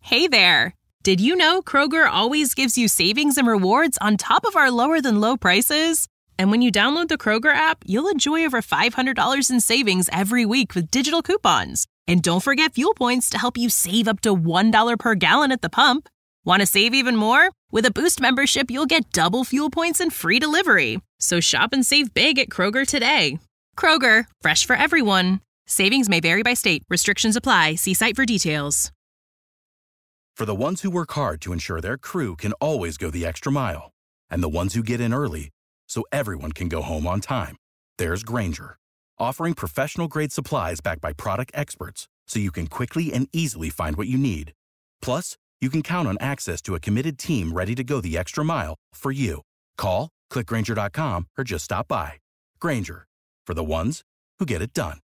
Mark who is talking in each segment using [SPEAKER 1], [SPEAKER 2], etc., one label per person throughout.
[SPEAKER 1] Hey there! Did you know Kroger always gives you savings and rewards on top of our lower-than-low prices? And when you download the Kroger app, you'll enjoy over $500 in savings every week with digital coupons. And don't forget fuel points to help you save up to $1 per gallon at the pump. Want to save even more? With a Boost membership, you'll get double fuel points and free delivery. So shop and save big at Kroger today. Kroger, fresh for everyone. Savings may vary by state. Restrictions apply. See site for details.
[SPEAKER 2] For the ones who work hard to ensure their crew can always go the extra mile, and the ones who get in early so everyone can go home on time, there's Grainger, offering professional-grade supplies backed by product experts so you can quickly and easily find what you need. Plus, you can count on access to a committed team ready to go the extra mile for you. Call, click Grainger.com, or just stop by. Grainger, for the ones who get it done.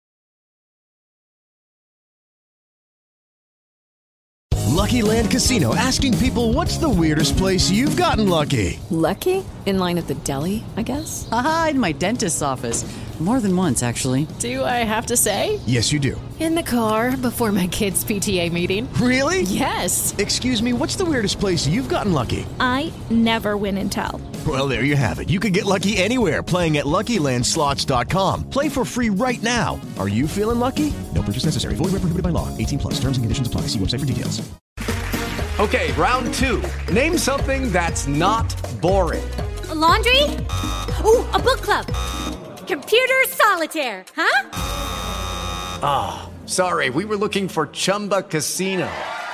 [SPEAKER 3] Lucky Land Casino, asking people, what's the weirdest place you've gotten lucky?
[SPEAKER 4] Lucky? In line at the deli, I guess?
[SPEAKER 5] Aha, in my dentist's office. More than once, actually.
[SPEAKER 4] Do I have to say?
[SPEAKER 3] Yes, you do.
[SPEAKER 4] In the car before my kids' PTA meeting.
[SPEAKER 3] Really?
[SPEAKER 4] Yes.
[SPEAKER 3] Excuse me, what's the weirdest place you've gotten lucky?
[SPEAKER 6] I never win and tell.
[SPEAKER 3] Well, there you have it. You can get lucky anywhere, playing at LuckyLandSlots.com. Play for free right now. Are you feeling lucky? No purchase necessary. Void where prohibited by law. 18 plus. Terms and conditions apply. See website for details.
[SPEAKER 7] Okay, round two. Name something that's not boring.
[SPEAKER 8] A laundry? Ooh, a book club. Computer solitaire, huh?
[SPEAKER 7] Ah, sorry, we were looking for Chumba Casino.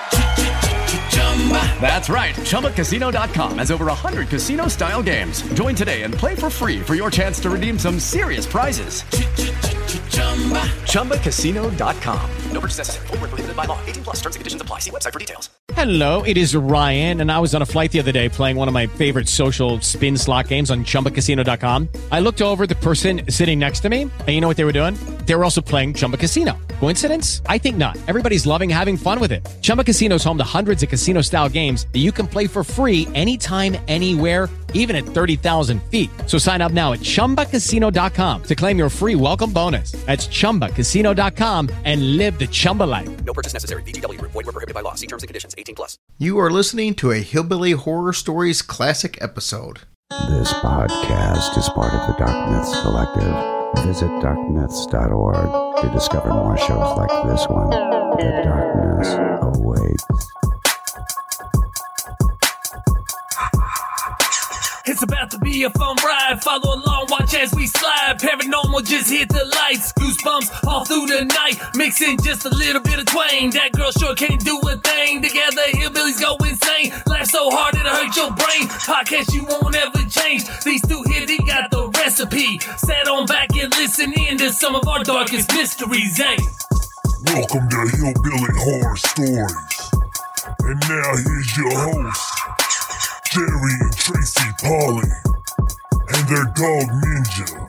[SPEAKER 7] That's right, ChumbaCasino.com has over 100 casino-style games. Join today and play for free for your chance to redeem some serious prizes. ChumbaCasino.com. No purchase necessary. Void where prohibited by law. 18 plus. Terms and conditions apply. See website for details.
[SPEAKER 9] Hello, it is Ryan, and I was on a flight the other day playing one of my favorite social spin slot games on ChumbaCasino.com. I looked over at the person sitting next to me, and you know what they were doing? They were also playing Chumba Casino. Coincidence? I think not. Everybody's loving having fun with it. Chumba Casino is home to hundreds of casino-style games that you can play for free anytime, anywhere, even at 30,000 feet. So sign up now at ChumbaCasino.com to claim your free welcome bonus. That's ChumbaCasino.com and live the Chumba life.
[SPEAKER 10] No purchase necessary. VGW. Void where prohibited by law. See terms and conditions. 18 plus.
[SPEAKER 11] You are listening to a Hillbilly Horror Stories classic episode.
[SPEAKER 12] This podcast is part of the Dark Myths Collective. Visit darkmyths.org to discover more shows like this one. The darkness awaits.
[SPEAKER 13] It's about to be a fun ride. Follow along, watch as we slide. Paranormal just hit the lights. Goosebumps all through the night. Mixing just a little bit of twang. That girl sure can't do a thing. Together, hillbillies go insane. Laugh so hard it'll hurt your brain. Podcast you won't ever change. These two here, they got the recipe. Sit on back and listen in to some of our darkest mysteries, eh?
[SPEAKER 14] Welcome to Hillbilly Horror Stories. And now here's your host, Jerry and Tracy Polly, and their dog Ninja.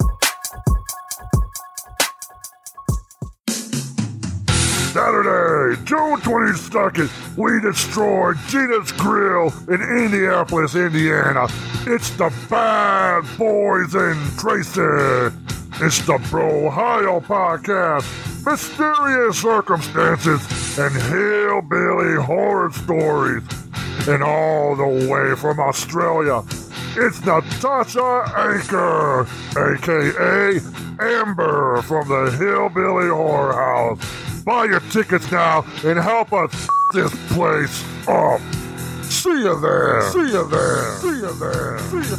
[SPEAKER 14] Saturday, June 22nd, we destroyed Gina's Grill in Indianapolis, Indiana. It's the Bad Boys and Tracy. It's the Brohio Podcast, Mysterious Circumstances, and Hillbilly Horror Stories. And all the way from Australia, it's Natasha Anchor, a.k.a. Amber from the Hillbilly Horror House. Buy your tickets now and help us this place up. See you there. See you there. See you there. See you.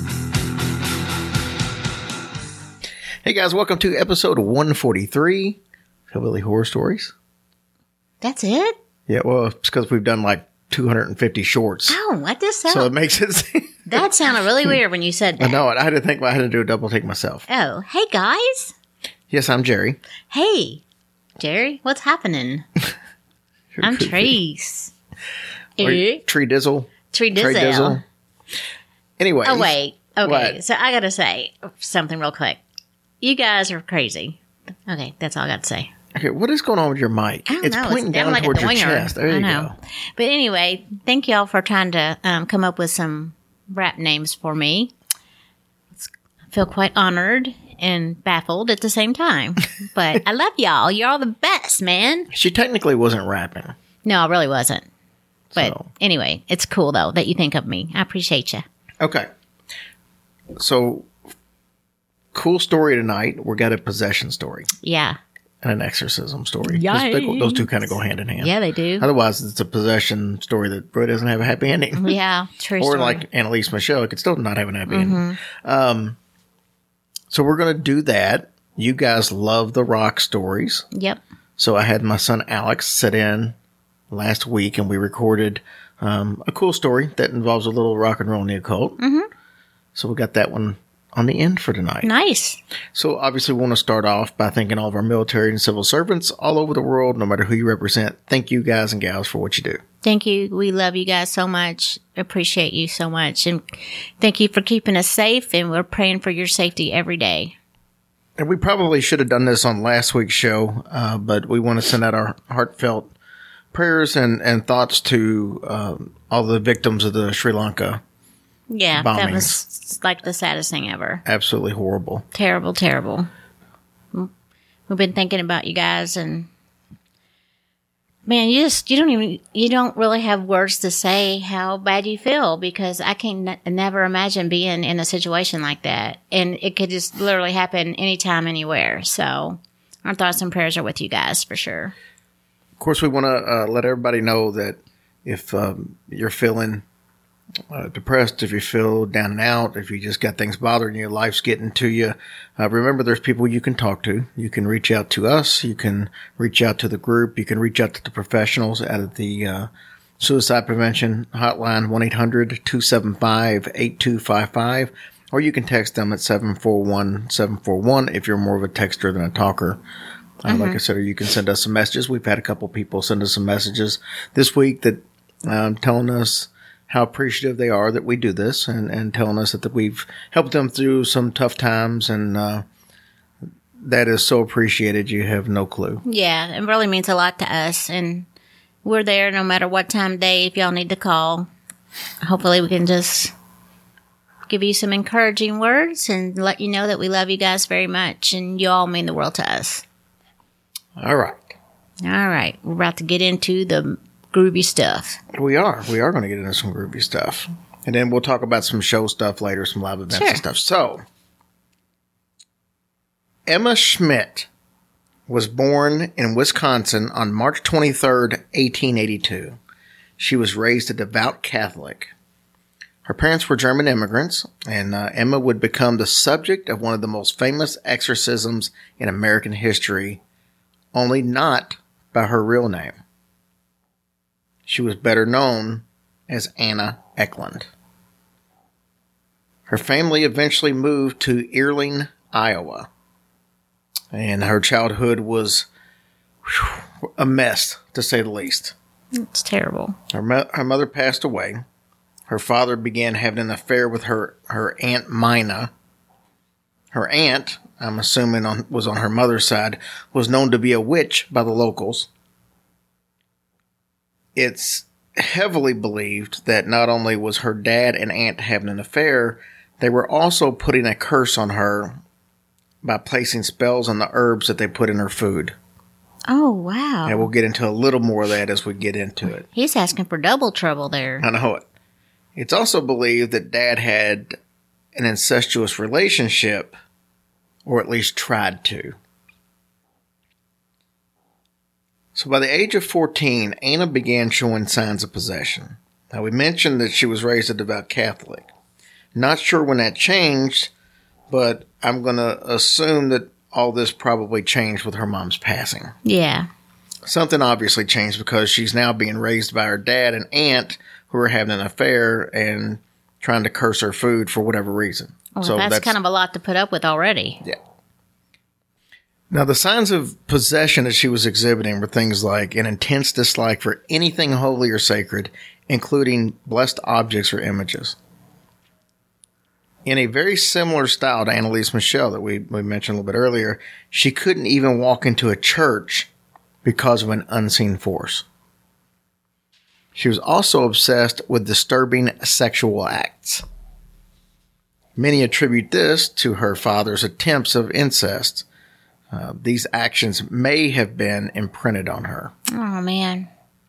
[SPEAKER 11] Hey guys, welcome to episode 143, Hillbilly Horror Stories.
[SPEAKER 8] That's it?
[SPEAKER 11] Yeah, well, it's because we've done like 250 shorts.
[SPEAKER 8] Oh, what does that?
[SPEAKER 11] So it makes it...
[SPEAKER 8] That sounded really weird when you said that.
[SPEAKER 11] I know it. I had to think. I had to do a double take myself.
[SPEAKER 8] Oh, hey guys.
[SPEAKER 11] Yes, I'm Jerry.
[SPEAKER 8] Hey, Jerry. What's happening? I'm Trace.
[SPEAKER 11] Tree Dizzle.
[SPEAKER 8] Tree Dizzle.
[SPEAKER 11] Anyway.
[SPEAKER 8] Oh, wait. Okay,
[SPEAKER 11] what?
[SPEAKER 8] so I gotta say something real quick. You guys are crazy. Okay, that's all I got to say.
[SPEAKER 11] Okay, what is going on with your mic?
[SPEAKER 8] I don't
[SPEAKER 11] It's
[SPEAKER 8] know.
[SPEAKER 11] pointing down
[SPEAKER 8] like
[SPEAKER 11] towards your
[SPEAKER 8] winger.
[SPEAKER 11] chest. There you
[SPEAKER 8] know.
[SPEAKER 11] go.
[SPEAKER 8] But anyway, thank y'all for trying to come up with some rap names for me. I feel quite honored and baffled at the same time. But I love y'all. You're all the best, man.
[SPEAKER 11] She technically wasn't rapping.
[SPEAKER 8] No, I really wasn't. But anyway, it's cool, though, that you think of me. I appreciate you.
[SPEAKER 11] Okay. So, cool story tonight. We got a possession story.
[SPEAKER 8] Yeah.
[SPEAKER 11] And an exorcism story.
[SPEAKER 8] Yikes.
[SPEAKER 11] Those two kind of go hand in hand.
[SPEAKER 8] Yeah, they do.
[SPEAKER 11] Otherwise, it's a possession story that really doesn't have a happy ending.
[SPEAKER 8] Yeah, true
[SPEAKER 11] Or
[SPEAKER 8] story.
[SPEAKER 11] like Annalise Michelle, it could still not have an happy ending. So we're going to do that. You guys love the rock stories.
[SPEAKER 8] Yep.
[SPEAKER 11] So I had my son Alex sit in last week, and we recorded a cool story that involves a little rock and roll in the occult.
[SPEAKER 8] Mm-hmm.
[SPEAKER 11] So we got that one on the end for tonight.
[SPEAKER 8] Nice.
[SPEAKER 11] So obviously we want to start off by thanking all of our military and civil servants all over the world, no matter who you represent. Thank you guys and gals for what you do.
[SPEAKER 8] Thank you. We love you guys so much. Appreciate you so much. And thank you for keeping us safe. And we're praying for your safety every day.
[SPEAKER 11] And we probably should have done this on last week's show, but we want to send out our heartfelt prayers and thoughts to all the victims of the Sri Lanka
[SPEAKER 8] Yeah,
[SPEAKER 11] bombings.
[SPEAKER 8] that was like the saddest thing ever.
[SPEAKER 11] Absolutely horrible.
[SPEAKER 8] Terrible, terrible. We've been thinking about you guys, and man, you don't really have words to say how bad you feel, because I can never imagine being in a situation like that, and it could just literally happen anytime, anywhere. So our thoughts and prayers are with you guys for sure.
[SPEAKER 11] Of course, we want to let everybody know that if you're feeling depressed, if you feel down and out, if you just got things bothering you, life's getting to you, remember there's people you can talk to. You can reach out to us. You can reach out to the group. You can reach out to the professionals out of the suicide prevention hotline, 1-800-275-8255, or you can text them at 741-741 if you're more of a texter than a talker. Like I said, or you can send us some messages. We've had a couple people send us some messages this week that telling us how appreciative they are that we do this, and telling us that we've helped them through some tough times, and that is so appreciated. You have no clue.
[SPEAKER 8] Yeah, it really means a lot to us, and we're there no matter what time of day if y'all need to call. Hopefully we can just give you some encouraging words and let you know that we love you guys very much, and you all mean the world to us.
[SPEAKER 11] All right.
[SPEAKER 8] All right. We're about to get into the groovy stuff.
[SPEAKER 11] We are going to get into some groovy stuff. And then we'll talk about some show stuff later, some live events and stuff. So, Emma Schmidt was born in Wisconsin on March 23rd, 1882. She was raised a devout Catholic. Her parents were German immigrants, and Emma would become the subject of one of the most famous exorcisms in American history, only not by her real name. She was better known as Anna Eklund. Her family eventually moved to Earling, Iowa, and her childhood was a mess, to say the least.
[SPEAKER 8] It's terrible.
[SPEAKER 11] Her mother passed away. Her father began having an affair with her Aunt Mina. Her aunt, I'm assuming was on her mother's side, was known to be a witch by the locals. It's heavily believed that not only was her dad and aunt having an affair, they were also putting a curse on her by placing spells on the herbs that they put in her food.
[SPEAKER 8] Oh, wow.
[SPEAKER 11] And we'll get into a little more of that as we get into it.
[SPEAKER 8] He's asking for double trouble there.
[SPEAKER 11] I know it. It's also believed that Dad had an incestuous relationship, or at least tried to. So by the age of 14, Anna began showing signs of possession. Now, we mentioned that she was raised a devout Catholic. Not sure when that changed, but I'm going to assume that all this probably changed with her mom's passing.
[SPEAKER 8] Yeah.
[SPEAKER 11] Something obviously changed because she's now being raised by her dad and aunt who are having an affair and trying to curse her food for whatever reason.
[SPEAKER 8] Well, so that's kind of a lot to put up with already.
[SPEAKER 11] Yeah. Now, the signs of possession that she was exhibiting were things like an intense dislike for anything holy or sacred, including blessed objects or images. In a very similar style to Annalise Michelle that we mentioned a little bit earlier, she couldn't even walk into a church because of an unseen force. She was also obsessed with disturbing sexual acts. Many attribute this to her father's attempts of incest. These actions may have been imprinted on her.
[SPEAKER 8] Oh, man.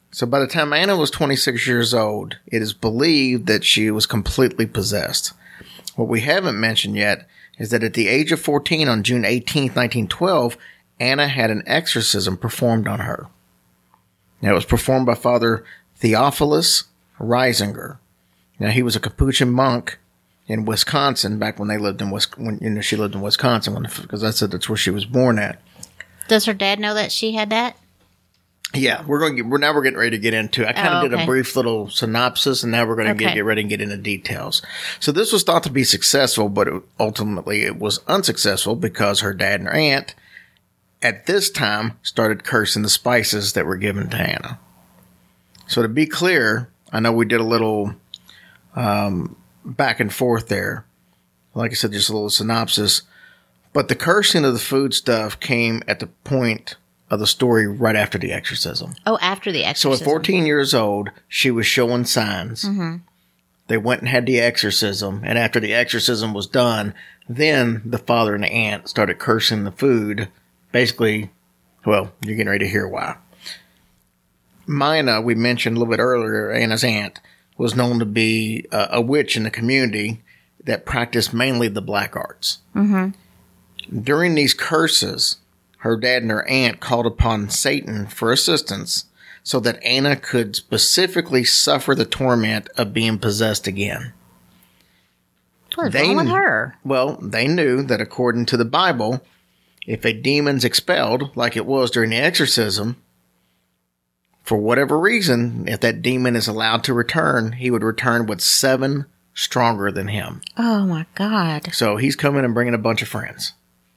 [SPEAKER 11] So by the time Anna was 26 years old, it is believed that she was completely possessed. What we haven't mentioned yet is that at the age of 14 on June 18th, 1912, Anna had an exorcism performed on her. Now, it was performed by Father Theophilus Reisinger. Now, he was a Capuchin monk in Wisconsin back when they lived in she lived in Wisconsin, because that's where she was born at.
[SPEAKER 8] Does her dad know that she had that?
[SPEAKER 11] Yeah, we're getting ready to get into it. I kind of did a brief little synopsis, and now we're going to get ready and get into details. So this was thought to be successful, but ultimately it was unsuccessful because her dad and her aunt at this time started cursing the spices that were given to Anna. So to be clear, I know we did a little back and forth there. Like I said, just a little synopsis. But the cursing of the food stuff came at the point of the story right after the exorcism.
[SPEAKER 8] Oh, after the exorcism.
[SPEAKER 11] So at 14 years old, she was showing signs.
[SPEAKER 8] Mm-hmm.
[SPEAKER 11] They went and had the exorcism. And after the exorcism was done, then the father and the aunt started cursing the food. Basically, well, you're getting ready to hear why. Mina, we mentioned a little bit earlier, Anna's aunt, was known to be a witch in the community that practiced mainly the black arts.
[SPEAKER 8] Mm-hmm.
[SPEAKER 11] During these curses, her dad and her aunt called upon Satan for assistance so that Anna could specifically suffer the torment of being possessed again.
[SPEAKER 8] What's wrong with her?
[SPEAKER 11] Well, they knew that according to the Bible, if a demon's expelled, like it was during the exorcism, for whatever reason, if that demon is allowed to return, he would return with 7 stronger than him.
[SPEAKER 8] Oh, my God.
[SPEAKER 11] So he's coming and bringing a bunch of friends.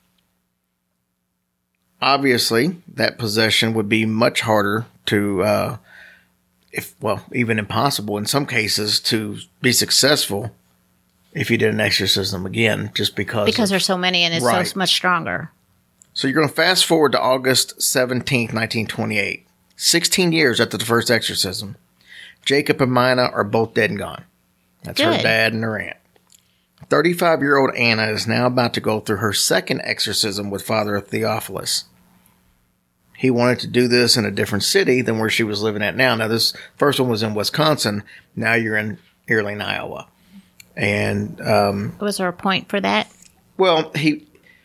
[SPEAKER 11] Obviously, that possession would be much harder to, even impossible in some cases, to be successful if you did an exorcism again, just because
[SPEAKER 8] there's so many and it's so much stronger.
[SPEAKER 11] So you're going to fast forward to August 17th, 1928. 16 years after the first exorcism. Jacob and Mina are both dead and gone. That's
[SPEAKER 8] Good.
[SPEAKER 11] Her dad and her aunt. 35-year-old Anna is now about to go through her second exorcism with Father Theophilus. He wanted to do this in a different city than where she was living at now. Now, this first one was in Wisconsin. Now you're in Earling, Iowa. And
[SPEAKER 8] was there a point for that?
[SPEAKER 11] Well, he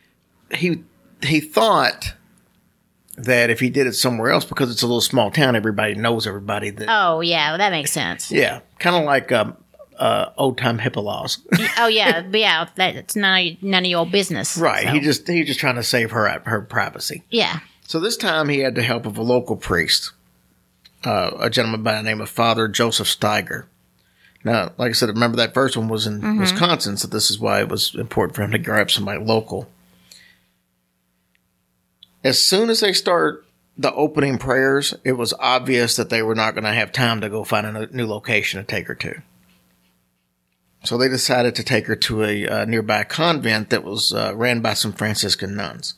[SPEAKER 11] thought that if he did it somewhere else, because it's a little small town, everybody knows everybody.
[SPEAKER 8] Oh, yeah, well, that makes sense.
[SPEAKER 11] Yeah, kind of like old-time HIPAA laws.
[SPEAKER 8] Oh, yeah, but yeah, that's none of your business.
[SPEAKER 11] Right,
[SPEAKER 8] so.
[SPEAKER 11] He just trying to save her privacy.
[SPEAKER 8] Yeah.
[SPEAKER 11] So this time he had the help of a local priest, a gentleman by the name of Father Joseph Steiger. Now, like I said, remember that first one was in Wisconsin, so this is why it was important for him to grab somebody local. As soon as they start the opening prayers, it was obvious that they were not going to have time to go find a new location to take her to. So they decided to take her to a nearby convent that was ran by some Franciscan nuns.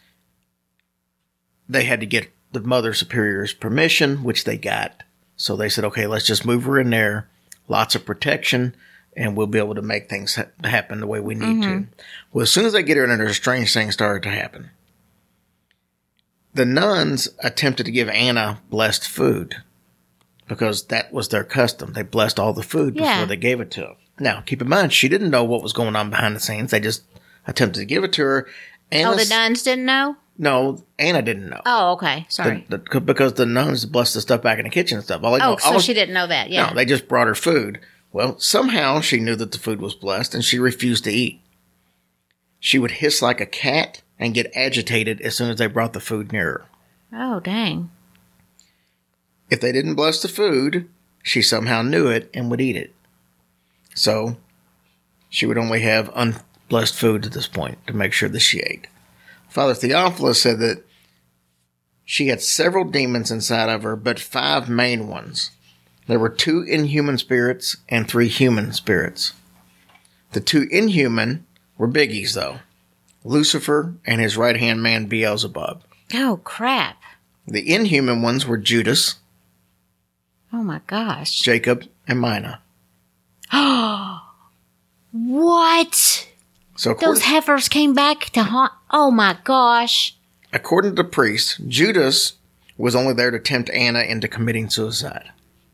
[SPEAKER 11] They had to get the Mother Superior's permission, which they got. So they said, okay, let's just move her in there. Lots of protection, and we'll be able to make things happen the way we need to. Well, as soon as they get her in there, a strange thing started to happen. The nuns attempted to give Anna blessed food because that was their custom. They blessed all the food before they gave it to her. Now, keep in mind, she didn't know what was going on behind the scenes. They just attempted to give it to her.
[SPEAKER 8] The nuns didn't know?
[SPEAKER 11] No, Anna didn't know.
[SPEAKER 8] Oh, okay. Sorry.
[SPEAKER 11] Because the nuns blessed the stuff back in the kitchen and stuff.
[SPEAKER 8] So she didn't know that, yeah.
[SPEAKER 11] No, they just brought her food. Well, somehow she knew that the food was blessed, and she refused to eat. She would hiss like a cat and get agitated as soon as they brought the food near her.
[SPEAKER 8] Oh, dang.
[SPEAKER 11] If they didn't bless the food, she somehow knew it and would eat it. So, she would only have unblessed food at this point to make sure that she ate. Father Theophilus said that she had several demons inside of her, but 5 main ones. There were 2 inhuman spirits and 3 human spirits. The 2 inhuman were biggies, though. Lucifer and his right-hand man Beelzebub.
[SPEAKER 8] Oh, crap.
[SPEAKER 11] The inhuman ones were Judas.
[SPEAKER 8] Oh, my gosh.
[SPEAKER 11] Jacob and Mina.
[SPEAKER 8] What?
[SPEAKER 11] So
[SPEAKER 8] those heifers came back to haunt. Oh, my gosh.
[SPEAKER 11] According to the priest, Judas was only there to tempt Anna into committing suicide.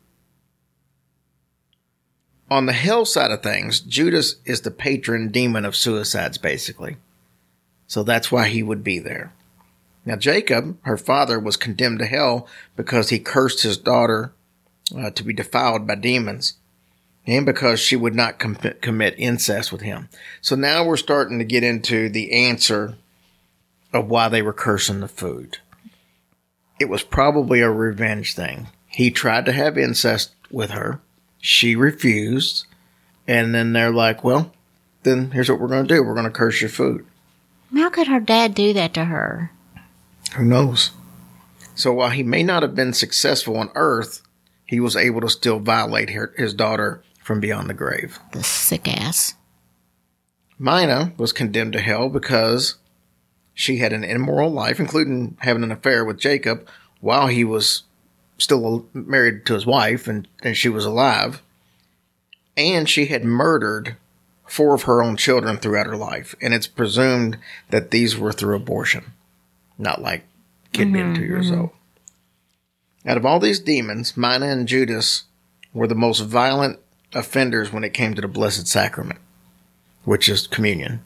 [SPEAKER 11] On the hell side of things, Judas is the patron demon of suicides, basically. So that's why he would be there. Now, Jacob, her father, was condemned to hell because he cursed his daughter to be defiled by demons, and because she would not commit incest with him. So now we're starting to get into the answer of why they were cursing the food. It was probably a revenge thing. He tried to have incest with her. She refused. And then they're like, well, then here's what we're going to do. We're going to curse your food.
[SPEAKER 8] How could her dad do that to her?
[SPEAKER 11] Who knows? So while he may not have been successful on earth, he was able to still violate his daughter from beyond the grave.
[SPEAKER 8] The sick ass.
[SPEAKER 11] Mina was condemned to hell because she had an immoral life, including having an affair with Jacob while he was still married to his wife and she was alive. And she had murdered 4 of her own children throughout her life. And it's presumed that these were through abortion, not like kid being 2 years old. Out of all these demons, Mina and Judas were the most violent offenders when it came to the Blessed Sacrament, which is communion.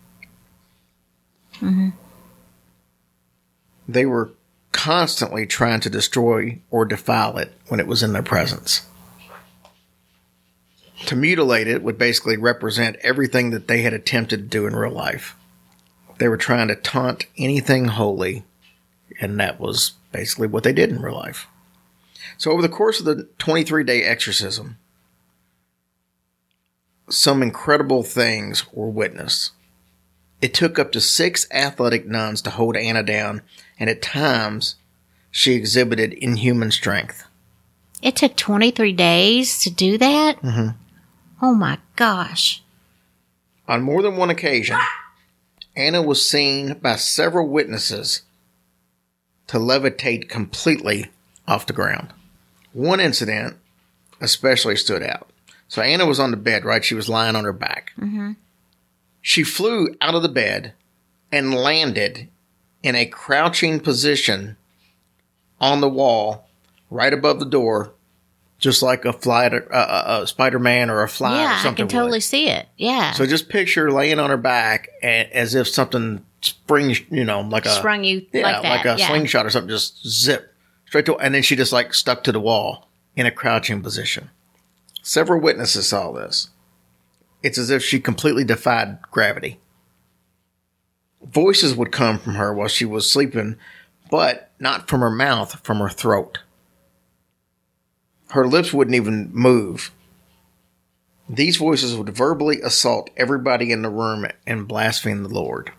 [SPEAKER 11] They were constantly trying to destroy or defile it when it was in their presence. To mutilate it would basically represent everything that they had attempted to do in real life. They were trying to taunt anything holy, and that was basically what they did in real life. So over the course of the 23-day exorcism, some incredible things were witnessed. It took up to 6 athletic nuns to hold Anna down, and at times, she exhibited inhuman strength.
[SPEAKER 8] It took 23 days to do that?
[SPEAKER 11] Mm-hmm.
[SPEAKER 8] Oh my gosh.
[SPEAKER 11] On more than one occasion, Anna was seen by several witnesses to levitate completely off the ground. One incident especially stood out. So Anna was on the bed, right? She was lying on her back. She flew out of the bed and landed in a crouching position on the wall right above the door, just like a Spider-Man or a fly or something.
[SPEAKER 8] Yeah, I can totally see it. Yeah.
[SPEAKER 11] So just picture her laying on her back as if something springs, like a...
[SPEAKER 8] Sprung you like that.
[SPEAKER 11] Like a slingshot or something, just zip straight to... And then she just stuck to the wall in a crouching position. Several witnesses saw this. It's as if she completely defied gravity. Voices would come from her while she was sleeping, but not from her mouth, from her throat. Her lips wouldn't even move. These voices would verbally assault everybody in the room and blaspheme the Lord.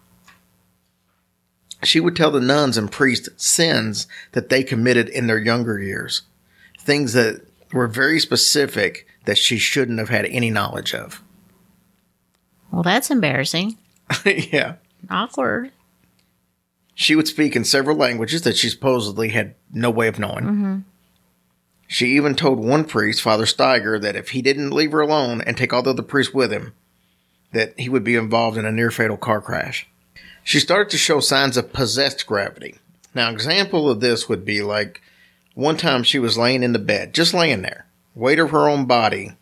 [SPEAKER 11] She would tell the nuns and priests sins that they committed in their younger years. Things that were very specific that she shouldn't have had any knowledge of.
[SPEAKER 8] Well, that's embarrassing.
[SPEAKER 11] Yeah.
[SPEAKER 8] Awkward.
[SPEAKER 11] She would speak in several languages that she supposedly had no way of knowing. She even told one priest, Father Steiger, that if he didn't leave her alone and take all the other priests with him, that he would be involved in a near-fatal car crash. She started to show signs of possessed gravity. Now, an example of this would be like one time she was laying in the bed, just laying there. Weight of her own body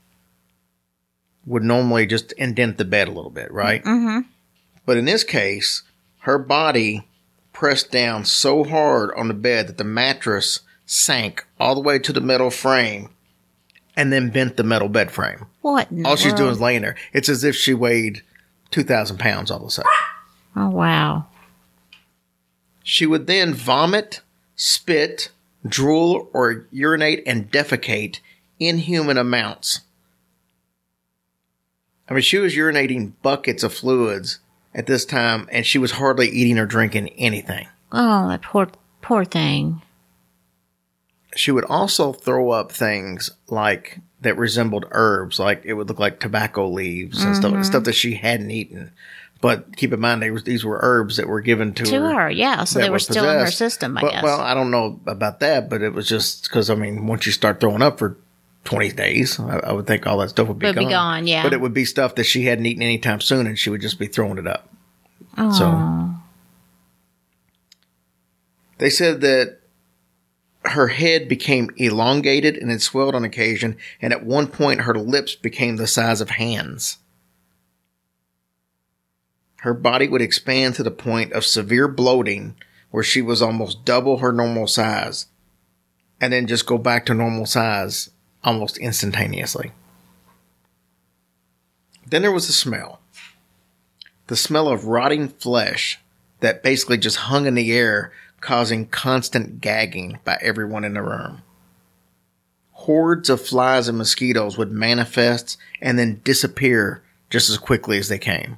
[SPEAKER 11] would normally just indent the bed a little bit, right? But in this case, her body pressed down so hard on the bed that the mattress sank all the way to the metal frame and then bent the metal bed frame.
[SPEAKER 8] What in the
[SPEAKER 11] All she's
[SPEAKER 8] world?
[SPEAKER 11] doing is laying there. It's as if she weighed 2,000 pounds all of a sudden.
[SPEAKER 8] Oh, wow.
[SPEAKER 11] She would then vomit, spit, drool, or urinate and defecate inhuman amounts. I mean, she was urinating buckets of fluids at this time, and she was hardly eating or drinking anything.
[SPEAKER 8] Oh, that poor thing.
[SPEAKER 11] She would also throw up things like that resembled herbs, like it would look like tobacco leaves and stuff that she hadn't eaten. But keep in mind, these were herbs that were given to her.
[SPEAKER 8] Yeah. So they were still in her system, I guess.
[SPEAKER 11] Well, I don't know about that, but it was just because, once you start throwing up for 20 days, I would think all that stuff would be gone.
[SPEAKER 8] Yeah.
[SPEAKER 11] But it would be stuff that she hadn't eaten anytime soon, and she would just be throwing it up.
[SPEAKER 8] Oh.
[SPEAKER 11] So they said that her head became elongated and it swelled on occasion, and at one point her lips became the size of hands. Her body would expand to the point of severe bloating, where she was almost double her normal size, and then just go back to normal size almost instantaneously. Then there was the smell. The smell of rotting flesh that basically just hung in the air, causing constant gagging by everyone in the room. Hordes of flies and mosquitoes would manifest and then disappear just as quickly as they came.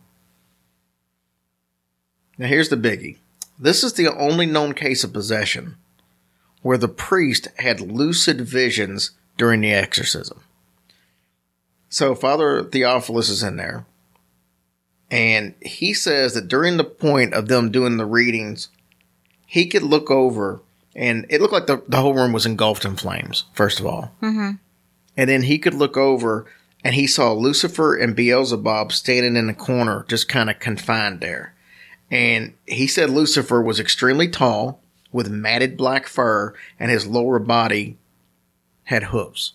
[SPEAKER 11] Now here's the biggie. This is the only known case of possession where the priest had lucid visions during the exorcism. So Father Theophilus is in there, and he says that during the point of them doing the readings, he could look over, and it looked like the whole room was engulfed in flames, first of all.
[SPEAKER 8] Mm-hmm.
[SPEAKER 11] And then he could look over, and he saw Lucifer and Beelzebub standing in the corner, just kind of confined there. And he said Lucifer was extremely tall, with matted black fur, and his lower body had hooves.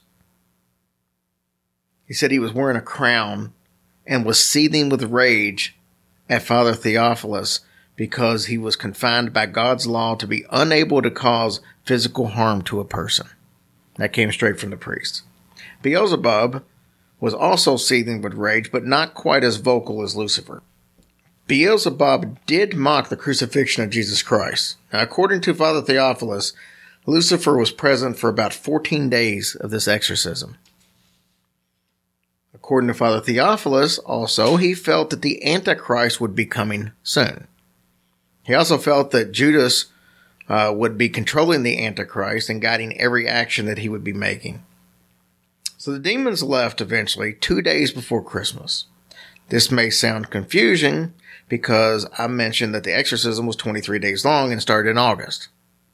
[SPEAKER 11] He said he was wearing a crown and was seething with rage at Father Theophilus because he was confined by God's law to be unable to cause physical harm to a person. That came straight from the priest. Beelzebub was also seething with rage, but not quite as vocal as Lucifer. Beelzebub did mock the crucifixion of Jesus Christ. Now, according to Father Theophilus, Lucifer was present for about 14 days of this exorcism. According to Father Theophilus, also, he felt that the Antichrist would be coming soon. He also felt that Judas would be controlling the Antichrist and guiding every action that he would be making. So the demons left eventually 2 days before Christmas. This may sound confusing because I mentioned that the exorcism was 23 days long and started in August.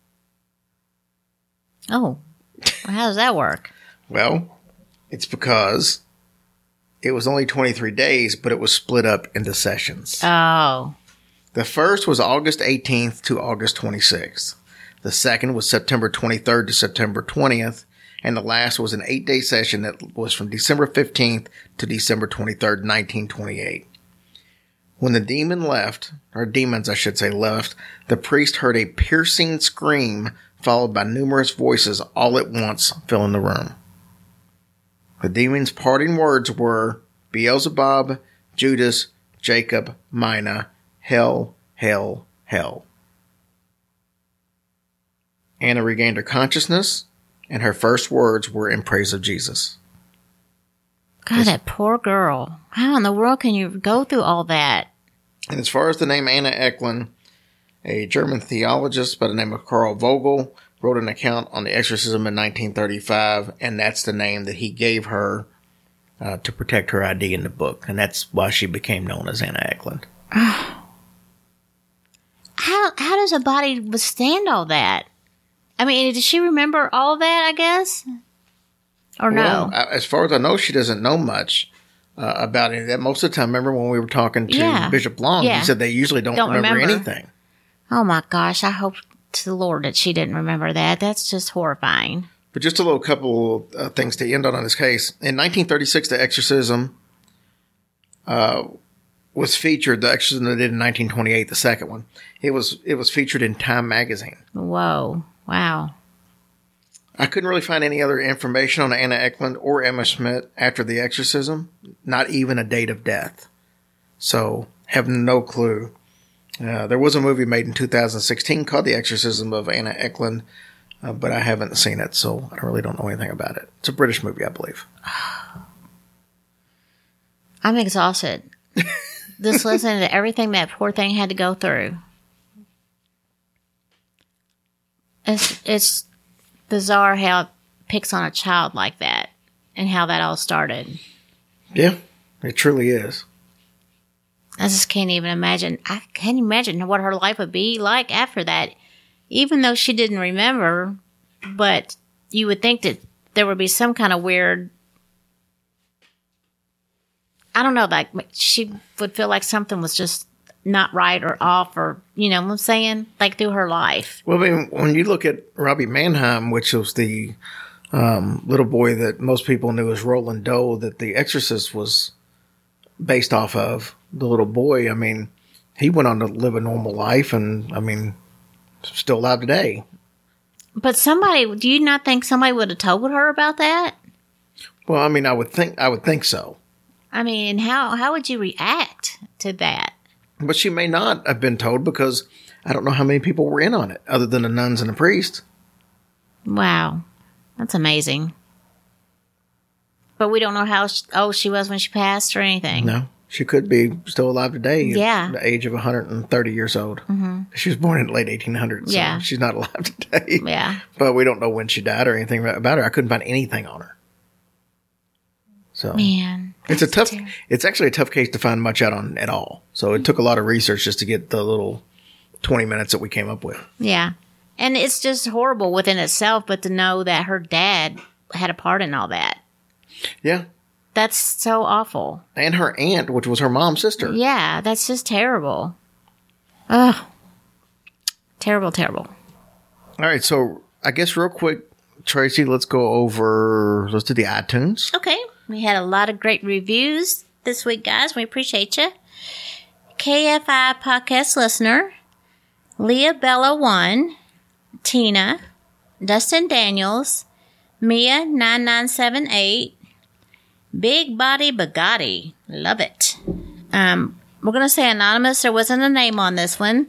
[SPEAKER 8] Oh, well, how does that work?
[SPEAKER 11] Well, it's because it was only 23 days, but it was split up into sessions.
[SPEAKER 8] Oh.
[SPEAKER 11] The first was August 18th to August 26th. The second was September 23rd to September 20th. And the last was an 8-day session that was from December 15th to December 23rd, 1928. When the demons left, the priest heard a piercing scream followed by numerous voices all at once filling the room. The demon's parting words were, Beelzebub, Judas, Jacob, Mina, hell, hell, hell. Anna regained her consciousness, and her first words were in praise of Jesus.
[SPEAKER 8] God, that poor girl. How in the world can you go through all that?
[SPEAKER 11] And as far as the name Anna Eklund, a German theologist by the name of Karl Vogel wrote an account on the exorcism in 1935, and that's the name that he gave her to protect her ID in the book, and that's why she became known as Anna Eklund.
[SPEAKER 8] How does a body withstand all that? I mean, does she remember all that, I guess? Or
[SPEAKER 11] well,
[SPEAKER 8] no?
[SPEAKER 11] As far as I know, she doesn't know much about any of that. Most of the time, remember when we were talking to Bishop Long, he said they usually don't remember anything.
[SPEAKER 8] Oh my gosh, I hope to the Lord that she didn't remember that. That's just horrifying.
[SPEAKER 11] But just a little couple things to end on this case. In 1936, the exorcism was featured. The exorcism they did in 1928, the second one, it was featured in Time magazine.
[SPEAKER 8] Whoa. Wow.
[SPEAKER 11] I couldn't really find any other information on Anna Eklund or Emma Schmidt after the exorcism, not even a date of death. So, have no clue. There was a movie made in 2016 called The Exorcism of Anna Eklund, but I haven't seen it, so I really don't know anything about it. It's a British movie, I believe.
[SPEAKER 8] I'm exhausted. Just listening to everything that poor thing had to go through. It's bizarre how it picks on a child like that and how that all started.
[SPEAKER 11] Yeah, it truly is.
[SPEAKER 8] I just can't even imagine. I can't imagine what her life would be like after that, even though she didn't remember. But you would think that there would be some kind of weird, I don't know, like she would feel like something was just not right or off, or, you know what I'm saying? Like through her life.
[SPEAKER 11] Well, I mean, when you look at Robbie Mannheim, which was the little boy that most people knew as Roland Doe, that The Exorcist was based off of, the little boy, I mean, he went on to live a normal life, and I mean, still alive today.
[SPEAKER 8] But do you not think somebody would have told her about that?
[SPEAKER 11] Well, I mean, I would think so.
[SPEAKER 8] I mean, how would you react to that?
[SPEAKER 11] But she may not have been told, because I don't know how many people were in on it other than the nuns and the priest.
[SPEAKER 8] Wow. That's amazing. But we don't know how old she was when she passed or anything.
[SPEAKER 11] No. She could be still alive today.
[SPEAKER 8] Yeah.
[SPEAKER 11] At the age of 130 years old. Mm-hmm. She was born in the late 1800s. So
[SPEAKER 8] yeah.
[SPEAKER 11] She's not alive today.
[SPEAKER 8] Yeah.
[SPEAKER 11] But we don't know when she died or anything about her. I couldn't find anything on her. So.
[SPEAKER 8] Man.
[SPEAKER 11] It's actually a tough case to find much out on at all. So it took a lot of research just to get the little 20 minutes that we came up with.
[SPEAKER 8] Yeah. And it's just horrible within itself, but to know that her dad had a part in all that.
[SPEAKER 11] Yeah.
[SPEAKER 8] That's so awful.
[SPEAKER 11] And her aunt, which was her mom's sister.
[SPEAKER 8] Yeah, that's just terrible. Ugh. Terrible, terrible.
[SPEAKER 11] All right, so I guess real quick, Tracy, let's do the iTunes.
[SPEAKER 8] Okay. We had a lot of great reviews this week, guys. We appreciate you. KFI podcast listener, Leah Bella 1, Tina, Dustin Daniels, Mia 9978, Big Body Bugatti. Love it. We're going to say anonymous. There wasn't a name on this one.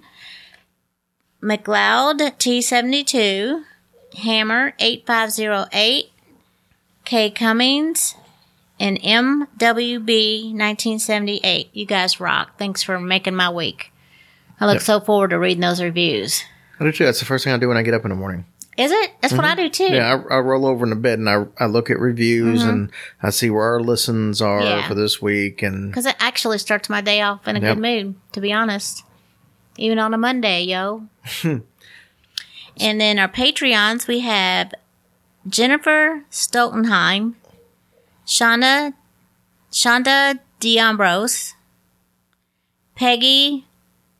[SPEAKER 8] McLeod T72, Hammer 8508, K Cummings, and MWB 1978. You guys rock. Thanks for making my week. I look so forward to reading those reviews.
[SPEAKER 11] I do too. That's the first thing I do when I get up in the morning.
[SPEAKER 8] Is it? That's what I do too.
[SPEAKER 11] Yeah, I roll over in the bed and I look at reviews and I see where our listens are for this week. And
[SPEAKER 8] because it actually starts my day off in a good mood, to be honest. Even on a Monday, yo. And then our Patreons, we have Jennifer Stoltenheim, Shonda D'Ambrose, Peggy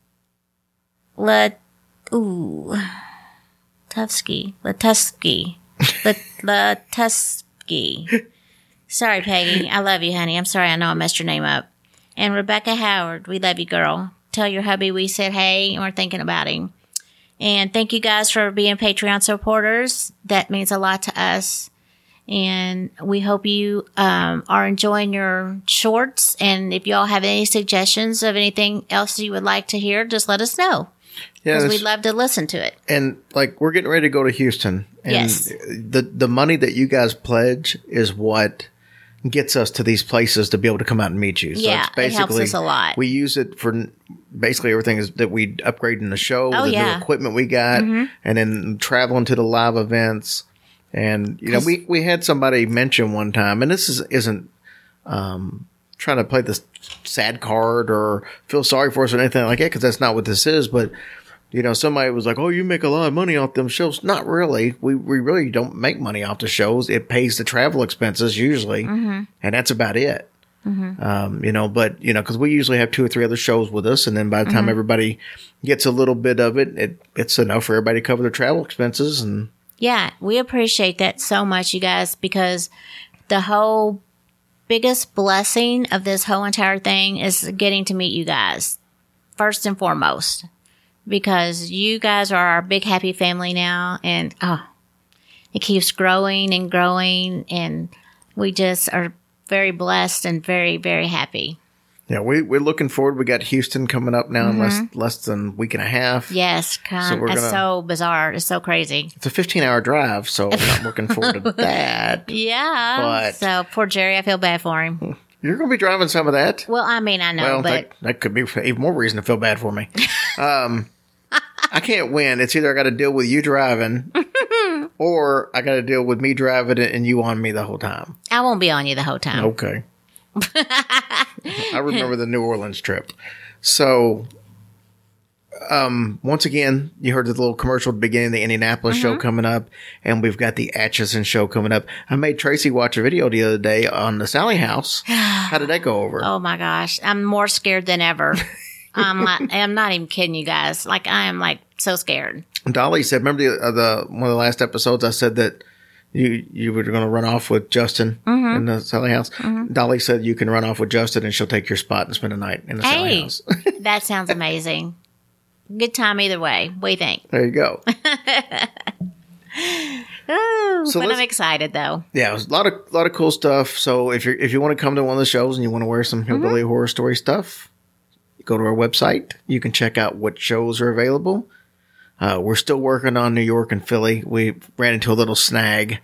[SPEAKER 8] Latusky. Sorry, Peggy. I love you, honey. I'm sorry. I know I messed your name up. And Rebecca Howard. We love you, girl. Tell your hubby we said hey and we're thinking about him. And thank you guys for being Patreon supporters. That means a lot to us. And we hope you are enjoying your shorts. And if y'all have any suggestions of anything else you would like to hear, just let us know. Because we'd love to listen to it.
[SPEAKER 11] And like, we're getting ready to go to Houston. And the money that you guys pledge is what gets us to these places to be able to come out and meet you. So
[SPEAKER 8] yeah,
[SPEAKER 11] it's basically,
[SPEAKER 8] it helps us a lot.
[SPEAKER 11] We use it for basically everything is that we upgrade in the show, the new equipment we got, and then traveling to the live events. And, you know, we had somebody mention one time, and this isn't trying to play this sad card or feel sorry for us or anything like that, because that's not what this is. But, you know, somebody was like, oh, you make a lot of money off them shows. Not really. We really don't make money off the shows. It pays the travel expenses usually, and that's about it. You know, but, you know, because we usually have 2 or 3 other shows with us, and then by the time everybody gets a little bit of it, it's enough for everybody to cover their travel expenses. And
[SPEAKER 8] yeah, we appreciate that so much, you guys, because the whole biggest blessing of this whole entire thing is getting to meet you guys first and foremost, because you guys are our big happy family now, and it keeps growing and growing, and we just are very blessed and very, very happy.
[SPEAKER 11] Yeah, we're looking forward. We got Houston coming up now in less than a week and a half.
[SPEAKER 8] Yes, that's so bizarre. It's so crazy.
[SPEAKER 11] It's a 15-hour drive, so I'm not looking forward to that.
[SPEAKER 8] Yeah.
[SPEAKER 11] But
[SPEAKER 8] so poor Jerry, I feel bad for him.
[SPEAKER 11] You're going to be driving some of that.
[SPEAKER 8] Well, I mean, I know, but
[SPEAKER 11] that could be even more reason to feel bad for me. I can't win. It's either I got to deal with you driving, or I got to deal with me driving and you on me the whole time.
[SPEAKER 8] I won't be on you the whole time.
[SPEAKER 11] Okay. I remember the New Orleans trip. So, once again, you heard the little commercial at the beginning of the Indianapolis show coming up, and we've got the Atchison show coming up. I made Tracy watch a video the other day on the Sally House. How did that go over?
[SPEAKER 8] Oh my gosh. I'm more scared than ever. I'm not even kidding you guys. Like, I am like so scared.
[SPEAKER 11] Dolly said, remember the one of the last episodes I said that you were going to run off with Justin in the Sally house? Dolly said you can run off with Justin and she'll take your spot and spend a night in the Sally house.
[SPEAKER 8] That sounds amazing. Good time either way. What do you think?
[SPEAKER 11] There you go.
[SPEAKER 8] Ooh, but I'm excited though.
[SPEAKER 11] Yeah, it was a lot of cool stuff. So if you want to come to one of the shows and you want to wear some Hillbilly Horror Story stuff, go to our website. You can check out what shows are available. We're still working on New York and Philly. We ran into a little snag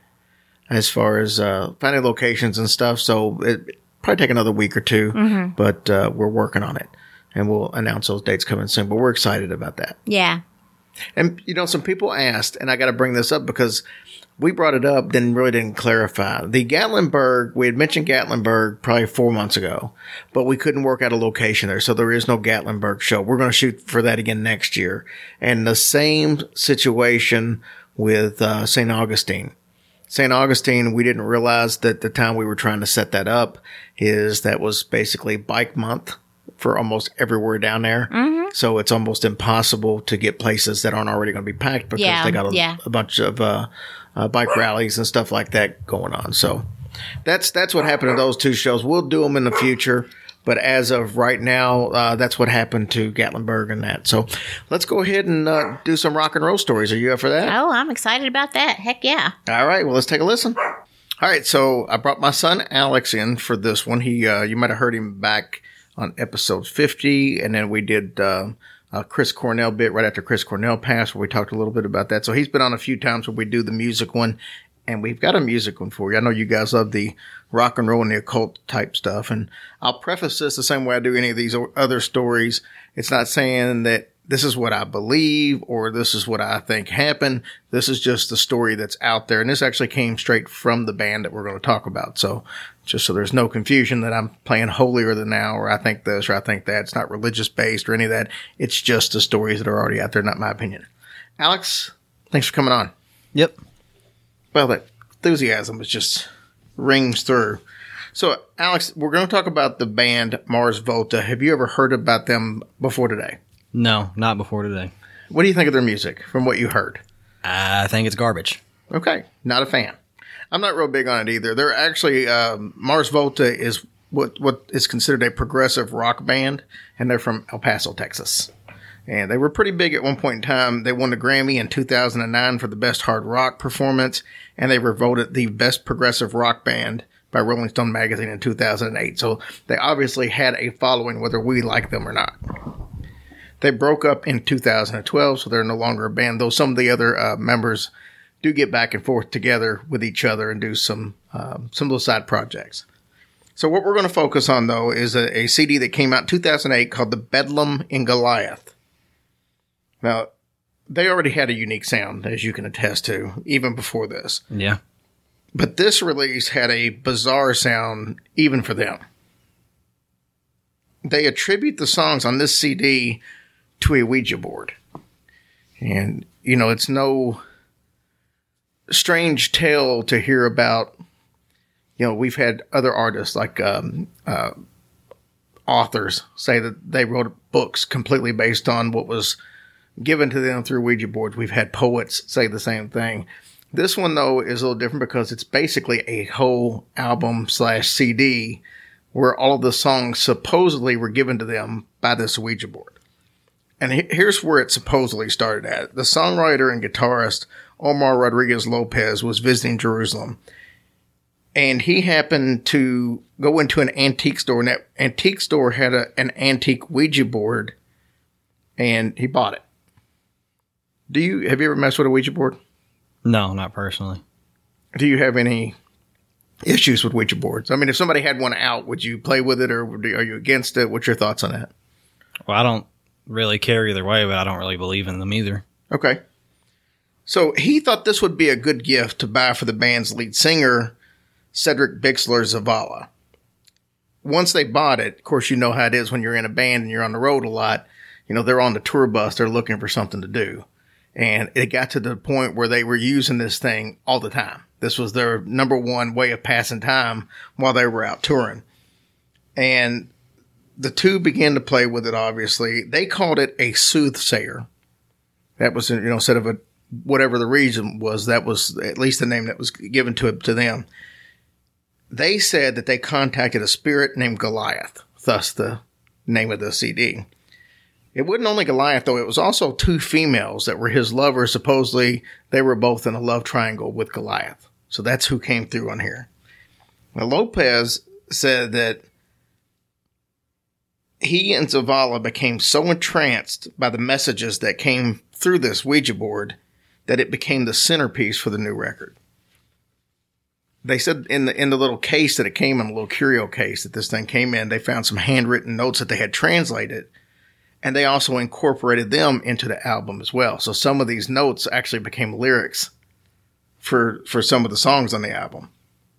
[SPEAKER 11] as far as finding locations and stuff. So it probably take another week or two, but we're working on it. And we'll announce those dates coming soon. But we're excited about that.
[SPEAKER 8] Yeah.
[SPEAKER 11] And, some people asked, and I got to bring this up because we brought it up, didn't clarify. The Gatlinburg, we had mentioned Gatlinburg probably 4 months ago, but we couldn't work out a location there. So there is no Gatlinburg show. We're going to shoot for that again next year. And the same situation with St. Augustine. St. Augustine, we didn't realize that the time we were trying to set that up that was basically bike month for almost everywhere down there. So it's almost impossible to get places that aren't already going to be packed because they got a bunch of bike rallies and stuff like that going on. So that's what happened to those two shows. We'll do them in the future, but as of right now, that's what happened to Gatlinburg and that. So let's go ahead and do some rock and roll stories. Are you up for that?
[SPEAKER 8] Oh, I'm excited about that. Heck yeah.
[SPEAKER 11] All right. Well, let's take a listen. All right. So I brought my son Alex in for this one. He, you might have heard him back on episode 50, and then we did a Chris Cornell bit right after Chris Cornell passed, where we talked a little bit about that. So he's been on a few times where we do the music one, and we've got a music one for you. I know you guys love the rock and roll and the occult type stuff, and I'll preface this the same way I do any of these other stories. It's not saying that this is what I believe or this is what I think happened. This is just the story that's out there, and this actually came straight from the band that we're going to talk about. So just so there's no confusion that I'm playing holier than thou, or I think this, or I think that. It's not religious based or any of that. It's just the stories that are already out there, not my opinion. Alex, thanks for coming on.
[SPEAKER 15] Yep.
[SPEAKER 11] Well, that enthusiasm just rings through. So, Alex, we're going to talk about the band Mars Volta. Have you ever heard about them before today?
[SPEAKER 15] No, not before today.
[SPEAKER 11] What do you think of their music from what you heard?
[SPEAKER 15] I think it's garbage.
[SPEAKER 11] Okay. Not a fan. I'm not real big on it either. They're actually, Mars Volta is what is considered a progressive rock band, and they're from El Paso, Texas. And they were pretty big at one point in time. They won the Grammy in 2009 for the best hard rock performance, and they were voted the best progressive rock band by Rolling Stone magazine in 2008. So they obviously had a following, whether we like them or not. They broke up in 2012, so they're no longer a band, though some of the other members do get back and forth together with each other and do some little side projects. So what we're going to focus on, though, is a CD that came out in 2008 called The Bedlam in Goliath. Now, they already had a unique sound, as you can attest to, even before this.
[SPEAKER 15] Yeah.
[SPEAKER 11] But this release had a bizarre sound, even for them. They attribute the songs on this CD to a Ouija board. And, it's no strange tale to hear about. We've had other artists like authors say that they wrote books completely based on what was given to them through Ouija boards. We've had poets say the same thing. This one, though, is a little different because it's basically a whole album/CD where all of the songs supposedly were given to them by this Ouija board. And here's where it supposedly started at. The songwriter and guitarist Omar Rodriguez Lopez was visiting Jerusalem, and he happened to go into an antique store, and that antique store had an antique Ouija board, and he bought it. Have you ever messed with a Ouija board?
[SPEAKER 15] No, not personally.
[SPEAKER 11] Do you have any issues with Ouija boards? I mean, if somebody had one out, would you play with it, or are you against it? What's your thoughts on that?
[SPEAKER 15] Well, I don't really care either way, but I don't really believe in them either.
[SPEAKER 11] Okay. So he thought this would be a good gift to buy for the band's lead singer, Cedric Bixler Zavala. Once they bought it, of course, you know how it is when you're in a band and you're on the road a lot. They're on the tour bus. They're looking for something to do. And it got to the point where they were using this thing all the time. This was their number one way of passing time while they were out touring. And the two began to play with it, obviously. They called it a soothsayer. That was, instead of whatever the reason was, that was at least the name that was given to them. They said that they contacted a spirit named Goliath, thus the name of the CD. It wasn't only Goliath, though. It was also two females that were his lovers. Supposedly, they were both in a love triangle with Goliath. So that's who came through on here. Now, Lopez said that he and Zavala became so entranced by the messages that came through this Ouija board that it became the centerpiece for the new record. They said in the little case that it came in, a little curio case that this thing came in, they found some handwritten notes that they had translated, and they also incorporated them into the album as well. So some of these notes actually became lyrics for some of the songs on the album.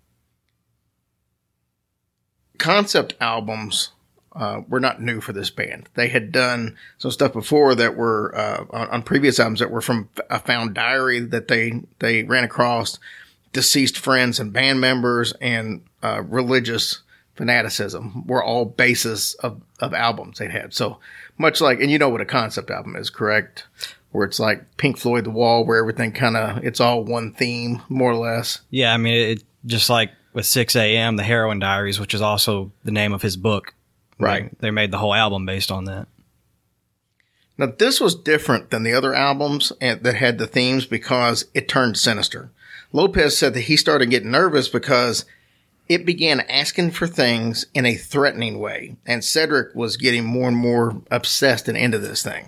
[SPEAKER 11] Concept albums were not new for this band. They had done some stuff before that were on previous albums that were from a found diary that they ran across, deceased friends and band members, and religious fanaticism were all basis of albums they'd had. So much like, and you know what a concept album is, correct? Where it's like Pink Floyd The Wall, where everything it's all one theme, more or less.
[SPEAKER 15] Yeah, I mean, it just like with 6 a.m., the Heroin Diaries, which is also the name of his book.
[SPEAKER 11] Right.
[SPEAKER 15] They made the whole album based on that.
[SPEAKER 11] Now, this was different than the other albums that had the themes because it turned sinister. Lopez said that he started getting nervous because it began asking for things in a threatening way, and Cedric was getting more and more obsessed and into this thing.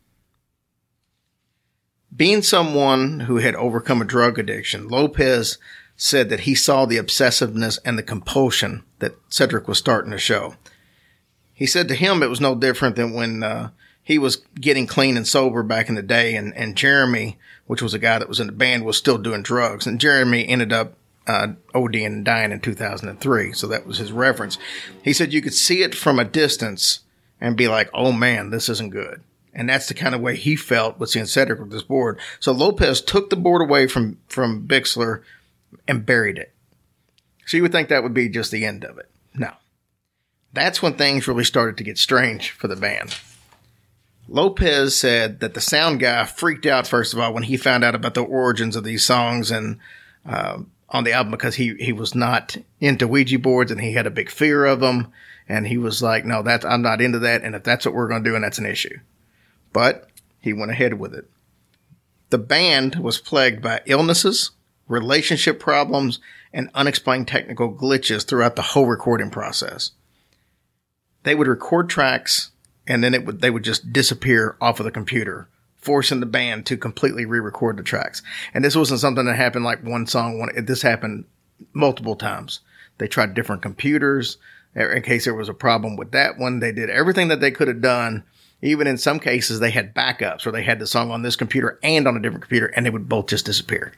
[SPEAKER 11] Being someone who had overcome a drug addiction, Lopez said that he saw the obsessiveness and the compulsion that Cedric was starting to show. He said to him it was no different than when he was getting clean and sober back in the day, and Jeremy, which was a guy that was in the band, was still doing drugs. And Jeremy ended up ODing and dying in 2003, so that was his reference. He said you could see it from a distance and be like, oh man, this isn't good. And that's the kind of way he felt with seeing Cedric with this board. So Lopez took the board away from Bixler and buried it. So you would think that would be just the end of it. No. That's when things really started to get strange for the band. Lopez said that the sound guy freaked out, first of all, when he found out about the origins of these songs and on the album, because he was not into Ouija boards and he had a big fear of them. And he was like, no, I'm not into that. And if that's what we're going to do, and that's an issue. But he went ahead with it. The band was plagued by illnesses, relationship problems, and unexplained technical glitches throughout the whole recording process. They would record tracks, and then they would just disappear off of the computer, forcing the band to completely re-record the tracks. And this wasn't something that happened like one song. This happened multiple times. They tried different computers in case there was a problem with that one. They did everything that they could have done. Even in some cases, they had backups where they had the song on this computer and on a different computer, and they would both just disappear.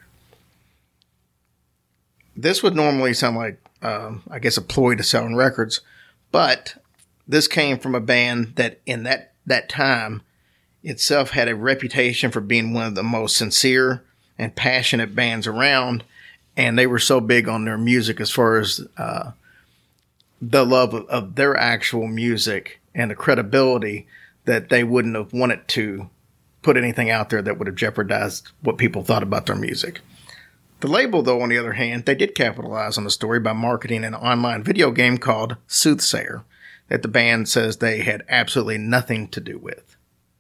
[SPEAKER 11] This would normally sound like, I guess, a ploy to selling records, but this came from a band that in that time itself had a reputation for being one of the most sincere and passionate bands around, and they were so big on their music as far as the love of their actual music and the credibility that they wouldn't have wanted to put anything out there that would have jeopardized what people thought about their music. The label, though, on the other hand, they did capitalize on the story by marketing an online video game called Soothsayer that the band says they had absolutely nothing to do with.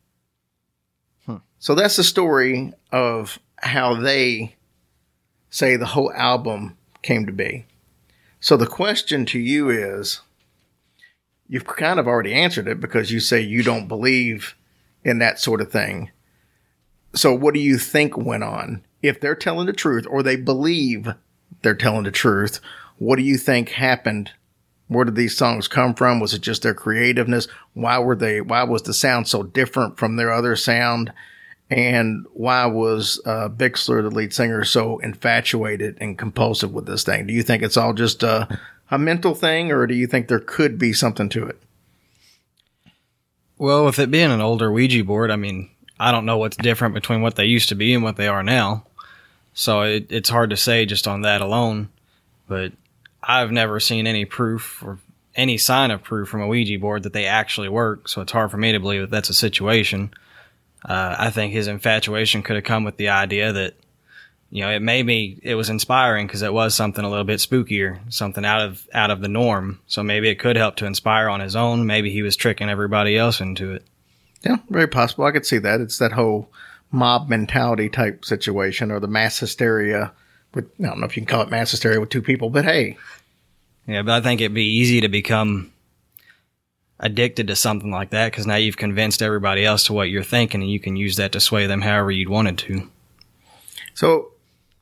[SPEAKER 11] So that's the story of how they say the whole album came to be. So the question to you is, you've kind of already answered it because you say you don't believe in that sort of thing. So what do you think went on? If they're telling the truth, or they believe they're telling the truth, what do you think happened? Where did these songs come from? Was it just their creativeness? Why was the sound so different from their other sound? And why was Bixler, the lead singer, so infatuated and compulsive with this thing? Do you think it's all just a mental thing, or do you think there could be something to it?
[SPEAKER 15] Well, with it being an older Ouija board, I mean, I don't know what's different between what they used to be and what they are now. So it's hard to say just on that alone. But I've never seen any proof or any sign of proof from a Ouija board that they actually work, so it's hard for me to believe that that's a situation. I think his infatuation could have come with the idea that, it was inspiring because it was something a little bit spookier, something out of the norm. So maybe it could help to inspire on his own. Maybe he was tricking everybody else into it.
[SPEAKER 11] Yeah, very possible. I could see that. It's that whole mob mentality type situation, or the mass hysteria. I don't know if you can call it mass hysteria with two people, but hey.
[SPEAKER 15] Yeah, but I think it'd be easy to become addicted to something like that because now you've convinced everybody else to what you're thinking, and you can use that to sway them however you'd wanted to.
[SPEAKER 11] So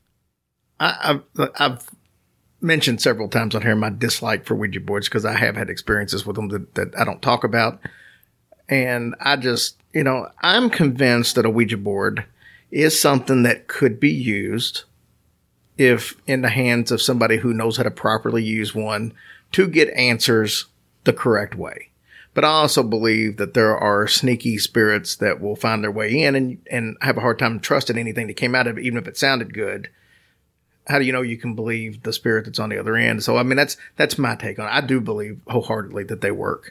[SPEAKER 11] I've mentioned several times on here my dislike for Ouija boards because I have had experiences with them that I don't talk about. And I just, I'm convinced that a Ouija board is something that could be used if in the hands of somebody who knows how to properly use one to get answers the correct way. But I also believe that there are sneaky spirits that will find their way in and have a hard time trusting anything that came out of it, even if it sounded good. How do you know you can believe the spirit that's on the other end? So, I mean, that's my take on it. I do believe wholeheartedly that they work.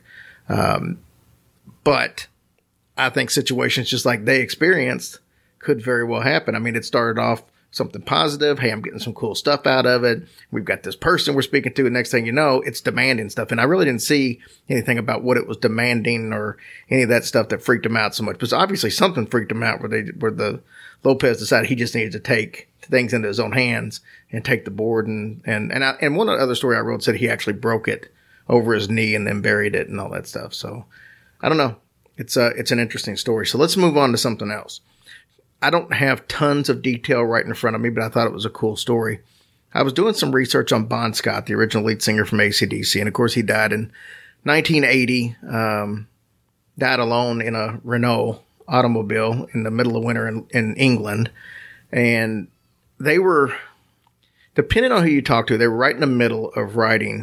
[SPEAKER 11] But I think situations just like they experienced could very well happen. I mean, it started off something positive. Hey, I'm getting some cool stuff out of it. We've got this person we're speaking to. And next thing you know, it's demanding stuff. And I really didn't see anything about what it was demanding or any of that stuff that freaked them out so much. But obviously something freaked them out where the Lopez decided he just needed to take things into his own hands and take the board. And one other story I wrote said he actually broke it over his knee and then buried it and all that stuff. So I don't know. It's an interesting story. So let's move on to something else. I don't have tons of detail right in front of me, but I thought it was a cool story. I was doing some research on Bon Scott, the original lead singer from AC/DC. And of course, he died in 1980, died alone in a Renault automobile in the middle of winter in England. And they were, depending on who you talk to, they were right in the middle of writing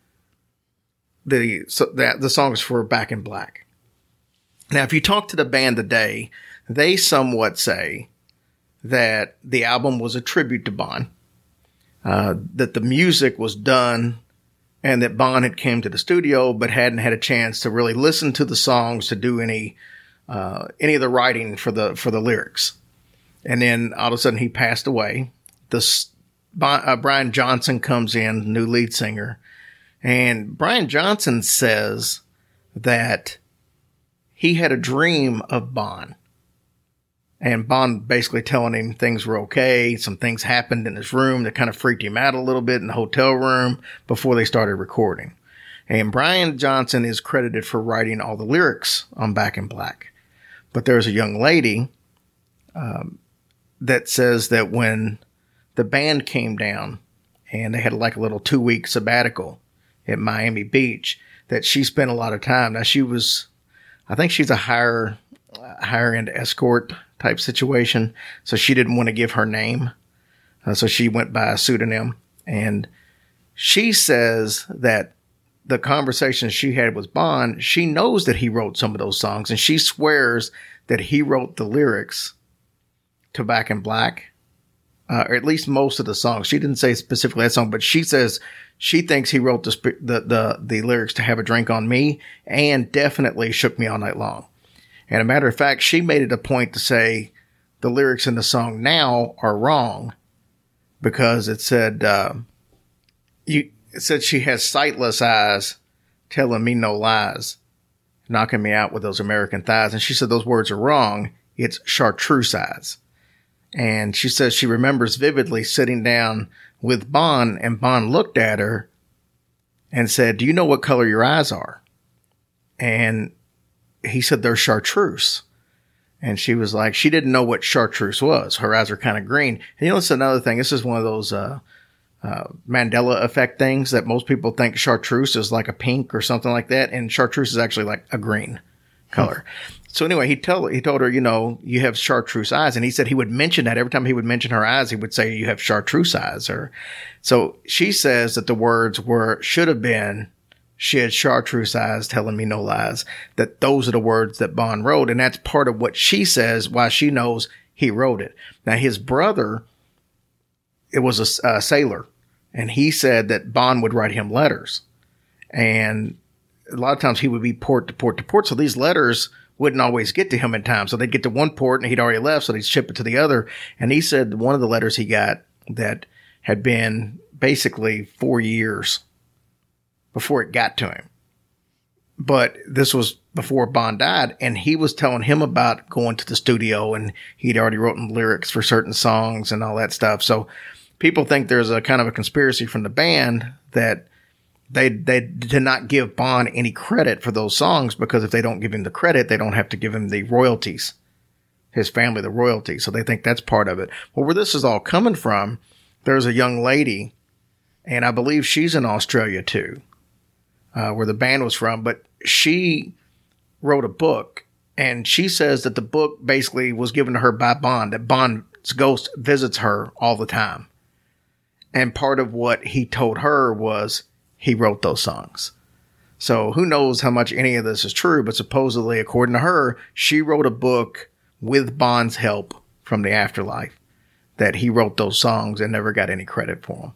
[SPEAKER 11] the songs for Back in Black. Now, if you talk to the band today, they somewhat say that the album was a tribute to Bon, that the music was done and that Bon had came to the studio but hadn't had a chance to really listen to the songs to do any of the writing for the lyrics. And then all of a sudden he passed away. Brian Johnson comes in, new lead singer, and Brian Johnson says that he had a dream of Bon. And Bon basically telling him things were okay. Some things happened in his room that kind of freaked him out a little bit in the hotel room before they started recording. And Brian Johnson is credited for writing all the lyrics on Back in Black. But there's a young lady that says that when the band came down and they had like a little 2-week sabbatical at Miami Beach, that she spent a lot of time. Now I think she's a higher end escort type situation. So she didn't want to give her name. So she went by a pseudonym. And she says that the conversations she had with Bon, she knows that he wrote some of those songs. And she swears that he wrote the lyrics to Back in Black, or at least most of the songs. She didn't say specifically that song, but she says she thinks he wrote the lyrics to Have a Drink on Me and definitely Shook Me All Night Long. And a matter of fact, she made it a point to say the lyrics in the song now are wrong because it said, it said she has sightless eyes telling me no lies, knocking me out with those American thighs. And she said those words are wrong. It's chartreuse eyes. And she says she remembers vividly sitting down with Bon, and Bon looked at her and said, "Do you know what color your eyes are?" And he said, "They're chartreuse." And she was like, she didn't know what chartreuse was. Her eyes are kind of green. And it's another thing. This is one of those Mandela effect things that most people think chartreuse is like a pink or something like that. And chartreuse is actually like a green color. So anyway, he told her, you have chartreuse eyes. And he said he would mention that every time he would mention her eyes, he would say, "You have chartreuse eyes." So she says that the words should have been, "She had chartreuse eyes telling me no lies," that those are the words that Bon wrote. And that's part of what she says, why she knows he wrote it. Now, his brother, it was a sailor, and he said that Bon would write him letters. And a lot of times he would be port to port to port. So these letters wouldn't always get to him in time. So they'd get to one port and he'd already left. So they'd ship it to the other. And he said one of the letters he got that had been basically 4 years before it got to him. But this was before Bond died, and he was telling him about going to the studio, and he'd already written lyrics for certain songs and all that stuff. So people think there's a kind of a conspiracy from the band that they did not give Bond any credit for those songs, because if they don't give him the credit, they don't have to give him the royalties, his family the royalties. So they think that's part of it. Well, where this is all coming from, there's a young lady, and I believe she's in Australia too, where the band was from, but she wrote a book, and she says that the book basically was given to her by Bond, that Bond's ghost visits her all the time. And part of what he told her was he wrote those songs. So who knows how much any of this is true, but supposedly, according to her, she wrote a book with Bond's help from the afterlife, that he wrote those songs and never got any credit for them.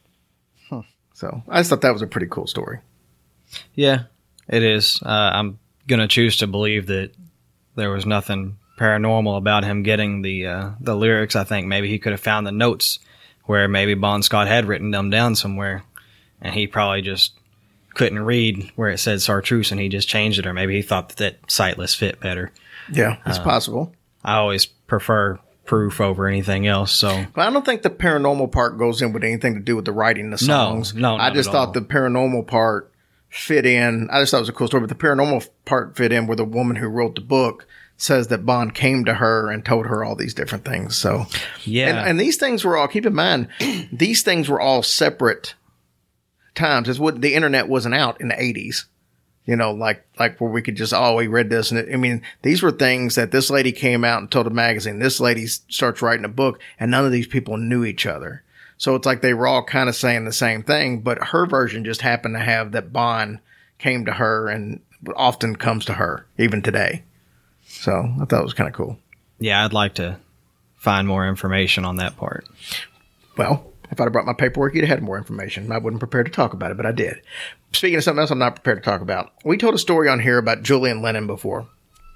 [SPEAKER 11] So I just thought that was a pretty cool story.
[SPEAKER 15] Yeah, it is. I'm going to choose to believe that there was nothing paranormal about him getting the lyrics. I think maybe he could have found the notes where maybe Bon Scott had written them down somewhere, and he probably just couldn't read where it said Chartreuse, and he just changed it, or maybe he thought that sightless fit better.
[SPEAKER 11] Yeah, it's possible.
[SPEAKER 15] I always prefer proof over anything else. So,
[SPEAKER 11] but I don't think the paranormal part goes in with anything to do with the writing of the songs.
[SPEAKER 15] No,
[SPEAKER 11] I just thought the paranormal part fit in. I just thought it was a cool story, but the paranormal part fit in where the woman who wrote the book says that Bond came to her and told her all these different things. So,
[SPEAKER 15] yeah.
[SPEAKER 11] And these things were all, keep in mind, these things were all separate times. It's what the internet wasn't out in the 80s. You know, like where we could just, we read this. And these were things that this lady came out and told a magazine. This lady starts writing a book, and none of these people knew each other. So it's like they were all kind of saying the same thing, but her version just happened to have that Bond came to her and often comes to her, even today. So I thought it was kind of cool.
[SPEAKER 15] Yeah, I'd like to find more information on that part.
[SPEAKER 11] Well, if I'd have brought my paperwork, you'd have had more information. I wasn't prepared to talk about it, but I did. Speaking of something else I'm not prepared to talk about, we told a story on here about Julian Lennon before.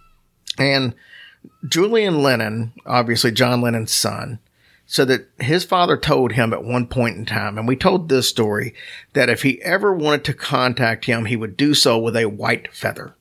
[SPEAKER 11] And Julian Lennon, obviously John Lennon's son, said that his father told him at one point in time, and we told this story, that if he ever wanted to contact him, he would do so with a white feather.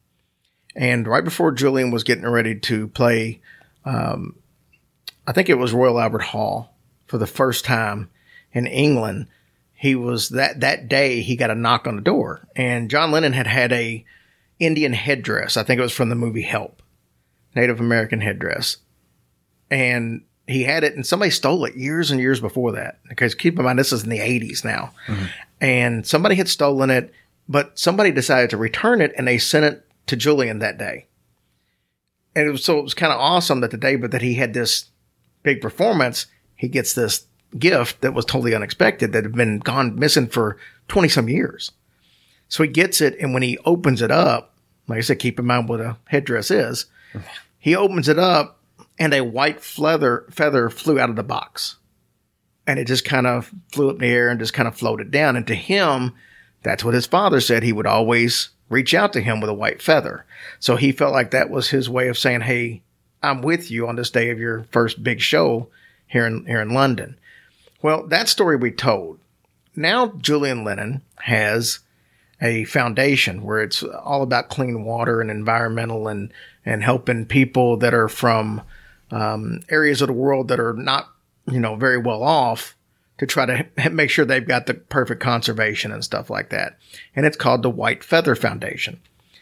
[SPEAKER 11] And right before Julian was getting ready to play, I think it was Royal Albert Hall for the first time in England, he was that day he got a knock on the door, and John Lennon had a Indian headdress. I think it was from the movie Help, Native American headdress. And he had it, and somebody stole it years and years before that. Because keep in mind, this is in the 80s now. Mm-hmm. And somebody had stolen it, but somebody decided to return it, and they sent it to Julian that day. And it was kind of awesome that the day that he had this big performance, he gets this gift that was totally unexpected, that had been gone missing for 20 some years. So he gets it, and when he opens it up, like I said, keep in mind what a headdress is, he opens it up, and a white feather flew out of the box. And it just kind of flew up in the air and just kind of floated down. And to him, that's what his father said. He would always reach out to him with a white feather. So he felt like that was his way of saying, hey, I'm with you on this day of your first big show here in London. Well, that story we told. Now Julian Lennon has a foundation where it's all about clean water and environmental and helping people that are from areas of the world that are not, very well off, to try to make sure they've got the perfect conservation and stuff like that. And it's called the White Feather Foundation.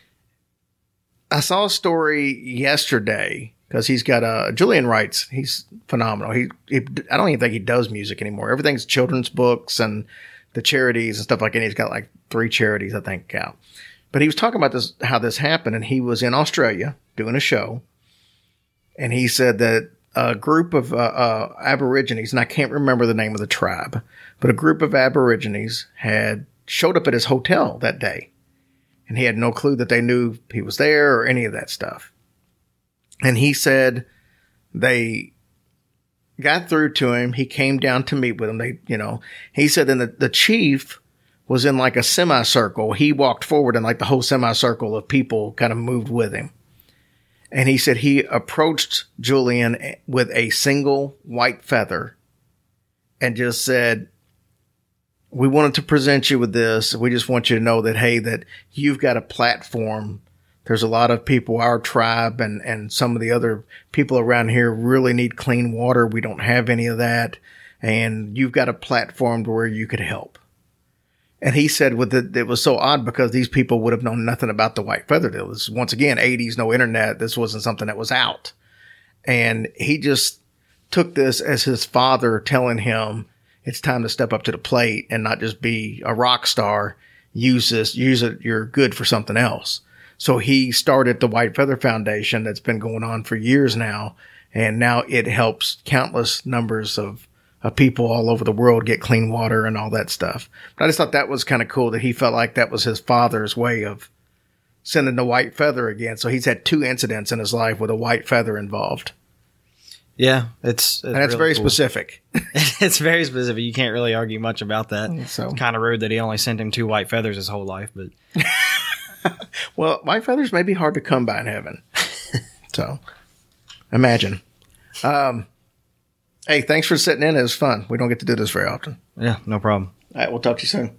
[SPEAKER 11] I saw a story yesterday, because he's got Julian writes, he's phenomenal. He I don't even think he does music anymore. Everything's children's books and the charities and stuff like that. And he's got like 3 charities, I think, out. But he was talking about this, how this happened, and he was in Australia doing a show, and he said that a group of Aborigines, and I can't remember the name of the tribe, but a group of Aborigines had showed up at his hotel that day, and he had no clue that they knew he was there or any of that stuff. And he said they got through to him. He came down to meet with them. He said then the chief was in like a semicircle. He walked forward and like the whole semicircle of people kind of moved with him. And he said he approached Julian with a single white feather and just said, we wanted to present you with this. We just want you to know that, hey, that you've got a platform. There's a lot of people, our tribe and some of the other people around here really need clean water. We don't have any of that. And you've got a platform where you could help. And he said it was so odd because these people would have known nothing about the white feather deal. This, once again, 80s, no internet. This wasn't something that was out. And he just took this as his father telling him it's time to step up to the plate and not just be a rock star. Use it. You're good for something else. So he started the White Feather Foundation that's been going on for years now. And now it helps countless numbers of people all over the world get clean water and all that stuff. But I just thought that was kind of cool that he felt like that was his father's way of sending the white feather again. So he's had 2 incidents in his life with a white feather involved.
[SPEAKER 15] Yeah, it's
[SPEAKER 11] and that's
[SPEAKER 15] really
[SPEAKER 11] very specific.
[SPEAKER 15] It's very specific. You can't really argue much about that.
[SPEAKER 11] So
[SPEAKER 15] it's kind of rude that he only sent him 2 white feathers his whole life, but
[SPEAKER 11] well, white feathers may be hard to come by in heaven. So imagine. Hey, thanks for sitting in. It was fun. We don't get to do this very often.
[SPEAKER 15] Yeah, no problem.
[SPEAKER 11] All right, we'll talk to you soon.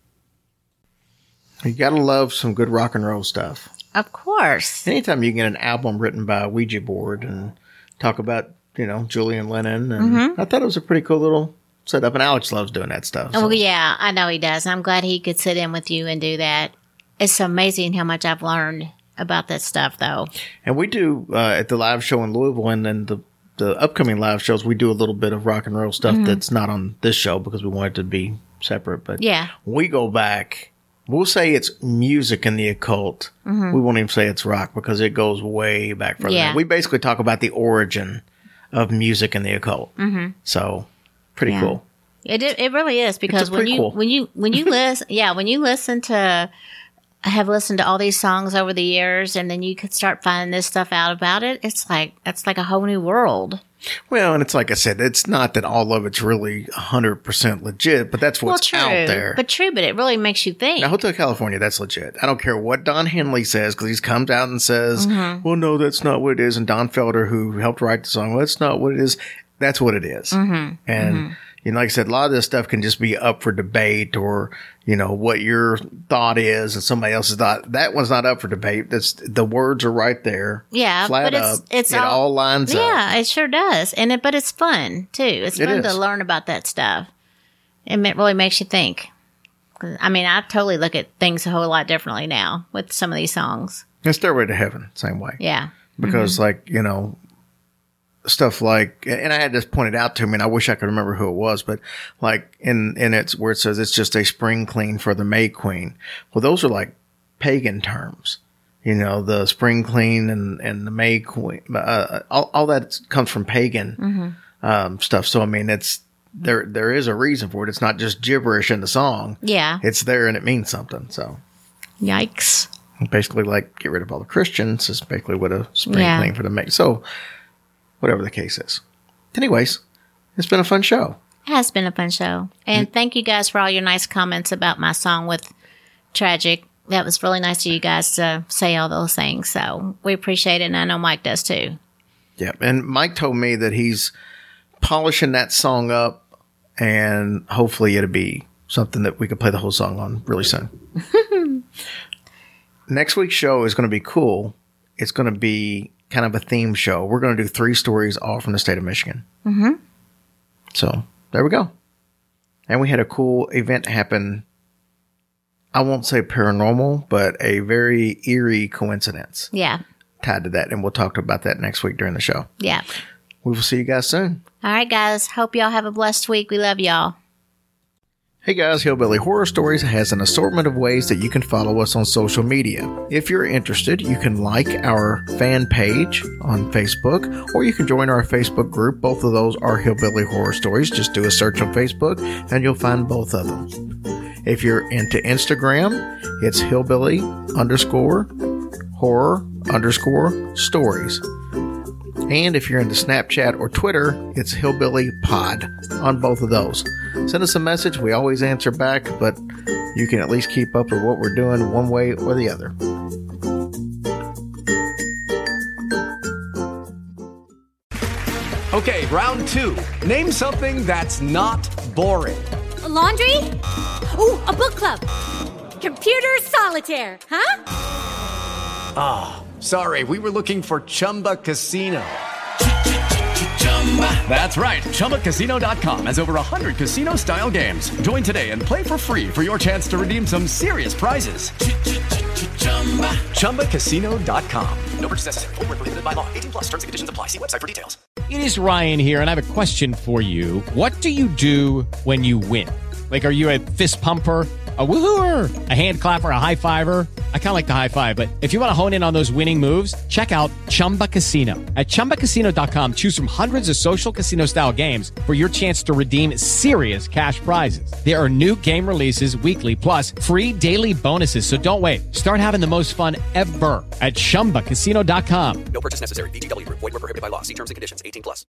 [SPEAKER 11] You got to love some good rock and roll stuff.
[SPEAKER 8] Of course.
[SPEAKER 11] Anytime you can get an album written by a Ouija board and talk about, Julian Lennon. And I thought it was a pretty cool little setup. And Alex loves doing that stuff. So.
[SPEAKER 8] Oh, yeah, I know he does. I'm glad he could sit in with you and do that. It's amazing how much I've learned about that stuff, though.
[SPEAKER 11] And we do, at the live show in Louisville and then the upcoming live shows, we do a little bit of rock and roll stuff that's not on this show because we want it to be separate. But
[SPEAKER 8] yeah,
[SPEAKER 11] we go back. We'll say it's music in the occult. We won't even say it's rock because it goes way back further.
[SPEAKER 8] Yeah.
[SPEAKER 11] We basically talk about the origin of music in the occult. So pretty cool.
[SPEAKER 8] It really is because when you listen to. I have listened to all these songs over the years, and then you could start finding this stuff out about it. It's like a whole new world.
[SPEAKER 11] Well, and it's like I said, it's not that all of it's really 100% legit, but that's what's out there.
[SPEAKER 8] But it really makes you think.
[SPEAKER 11] Now, Hotel California, that's legit. I don't care what Don Henley says, because he comes out and says, well, no, that's not what it is. And Don Felder, who helped write the song, well, that's not what it is. That's what it is. And like I said, a lot of this stuff can just be up for debate or, what your thought is and somebody else's thought. That one's not up for debate. The words are right there.
[SPEAKER 8] Yeah.
[SPEAKER 11] Flat
[SPEAKER 8] but
[SPEAKER 11] up.
[SPEAKER 8] It
[SPEAKER 11] all lines up.
[SPEAKER 8] Yeah, it sure does. But it's fun too. It's fun to learn about that stuff. It really makes you think. I totally look at things a whole lot differently now with some of these songs.
[SPEAKER 11] And Stairway to Heaven, same way.
[SPEAKER 8] Yeah.
[SPEAKER 11] Because stuff like, and I had this pointed out to me, and I wish I could remember who it was, but like in it's where it says it's just a spring clean for the May Queen. Well, those are like pagan terms, the spring clean and the May Queen. All that comes from pagan stuff. So it's there is a reason for it. It's not just gibberish in the song.
[SPEAKER 8] Yeah,
[SPEAKER 11] it's there and it means something. So,
[SPEAKER 8] yikes!
[SPEAKER 11] Basically, like get rid of all the Christians is basically what a spring clean for the May. So. Whatever the case is. Anyways, it's been a fun show.
[SPEAKER 8] It has been a fun show. And thank you guys for all your nice comments about my song with Tragic. That was really nice of you guys to say all those things. So we appreciate it, and I know Mike does too.
[SPEAKER 11] Yeah, and Mike told me that he's polishing that song up, and hopefully it'll be something that we can play the whole song on really soon. Next week's show is going to be cool. It's going to be kind of a theme show. We're going to do 3 stories all from the state of Michigan. So there we go. And we had a cool event happen. I won't say paranormal, but a very eerie coincidence.
[SPEAKER 8] Yeah.
[SPEAKER 11] Tied to that. And we'll talk about that next week during the show.
[SPEAKER 8] Yeah.
[SPEAKER 11] We will see you guys soon.
[SPEAKER 8] All right, guys. Hope y'all have a blessed week. We love y'all.
[SPEAKER 11] Hey guys, Hillbilly Horror Stories has an assortment of ways that you can follow us on social media. If you're interested, you can like our fan page on Facebook, or you can join our Facebook group. Both of those are Hillbilly Horror Stories. Just do a search on Facebook and you'll find both of them. If you're into Instagram, it's Hillbilly_horror_stories. And if you're into Snapchat or Twitter, it's Hillbilly Pod on both of those. Send us a message. We always answer back, but you can at least keep up with what we're doing one way or the other.
[SPEAKER 7] Okay, round two. Name something that's not boring.
[SPEAKER 16] A laundry? Ooh, a book club. Computer solitaire, huh?
[SPEAKER 7] Ah, sorry, we were looking for Chumba Casino. That's right, ChumbaCasino.com has over 100 casino-style games. Join today and play for free for your chance to redeem some serious prizes. ChumbaCasino.com.
[SPEAKER 10] No purchase necessary. Void where prohibited by law. 18 plus terms and conditions apply. See website for details.
[SPEAKER 9] It is Ryan here, and I have a question for you. What do you do when you win? Like, are you a fist pumper, a woohooer, a hand clapper, a high fiver? I kind of like the high five, but if you want to hone in on those winning moves, check out Chumba Casino. At ChumbaCasino.com, choose from hundreds of social casino-style games for your chance to redeem serious cash prizes. There are new game releases weekly, plus free daily bonuses, so don't wait. Start having the most fun ever at ChumbaCasino.com.
[SPEAKER 10] No purchase necessary. VGW Group. Void where prohibited by law. See terms and conditions. 18 plus.